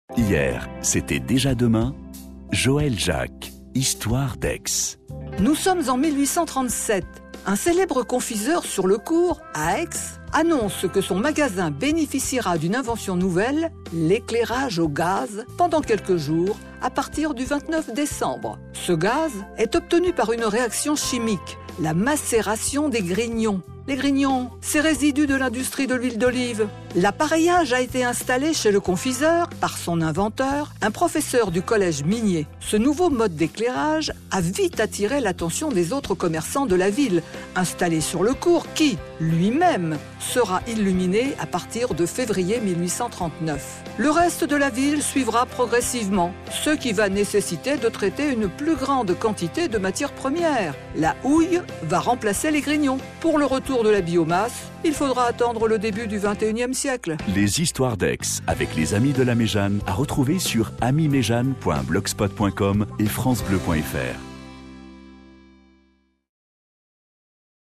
Hier, c'était déjà demain. Joël Jacques, Histoire d'Aix. Nous sommes en 1837. Un célèbre confiseur sur le cours, à Aix, annonce que son magasin bénéficiera d'une invention nouvelle, l'éclairage au gaz, pendant quelques jours, à partir du 29 décembre. Ce gaz est obtenu par une réaction chimique, la macération des grignons. Les grignons, c'est résidus de l'industrie de l'huile d'olive. L'appareillage a été installé chez le confiseur par son inventeur, un professeur du collège minier. Ce nouveau mode d'éclairage a vite attiré l'attention des autres commerçants de la ville, installés sur le cours, qui, lui-même, sera illuminé à partir de février 1839. Le reste de la ville suivra progressivement, ce qui va nécessiter de traiter une plus grande quantité de matières premières. La houille va remplacer les grignons. Pour le retour de la biomasse, il faudra attendre le début du XXIe siècle. Les histoires d'Aix avec les amis de la Méjane à retrouver sur amiméjane.blogspot.com et francebleu.fr.